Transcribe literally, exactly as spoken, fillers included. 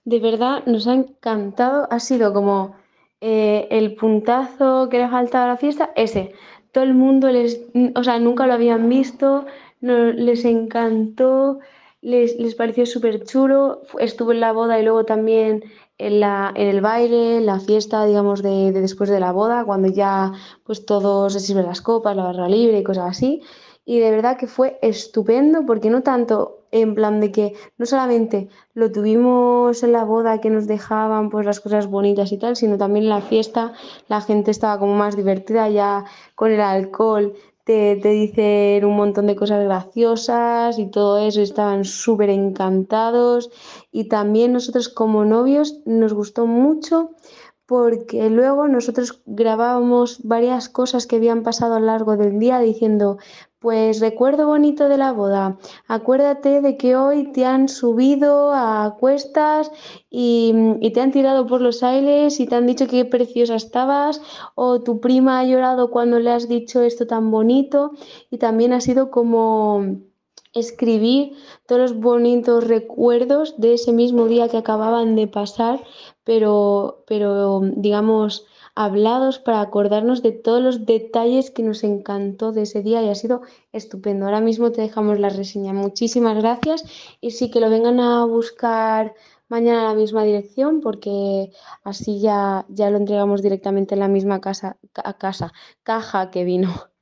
De verdad, nos ha encantado. Ha sido como eh, el puntazo que le faltaba a la fiesta, ese. Todo el mundo les, o sea, nunca lo habían visto, no- les encantó, les, les pareció súper chulo. Fu- Estuvo en la boda y luego también en la, en el baile, en la fiesta, digamos, de, de después de la boda, cuando ya pues todos se sirven las copas, la barra libre y cosas así. Y de verdad que fue estupendo, porque no tanto en plan de que no solamente lo tuvimos en la boda que nos dejaban pues las cosas bonitas y tal, sino también en la fiesta la gente estaba como más divertida ya con el alcohol. Te, te dicen un montón de cosas graciosas y todo eso, estaban súper encantados. Y también nosotros como novios nos gustó mucho porque luego nosotros grabábamos varias cosas que habían pasado a lo largo del día diciendo, pues recuerdo bonito de la boda, acuérdate de que hoy te han subido a cuestas y, y te han tirado por los aires y te han dicho qué preciosa estabas, o tu prima ha llorado cuando le has dicho esto tan bonito. Y también ha sido como escribir todos los bonitos recuerdos de ese mismo día que acababan de pasar, pero, pero digamos, hablados para acordarnos de todos los detalles que nos encantó de ese día y ha sido estupendo. Ahora mismo te dejamos la reseña. Muchísimas gracias y sí que lo vengan a buscar mañana a la misma dirección porque así ya, ya lo entregamos directamente en la misma casa, ca- casa, caja que vino.